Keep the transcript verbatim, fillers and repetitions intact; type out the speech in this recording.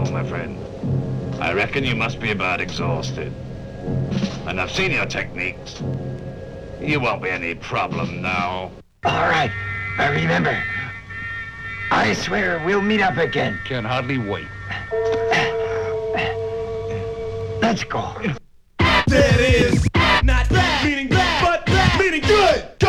wrong, my friend. I reckon you must be about exhausted. And I've seen your techniques. You won't be any problem now. All right. But remember, I swear we'll meet up again. Can hardly wait. Let's go. That is not bad, meaning bad, but bad, meaning good.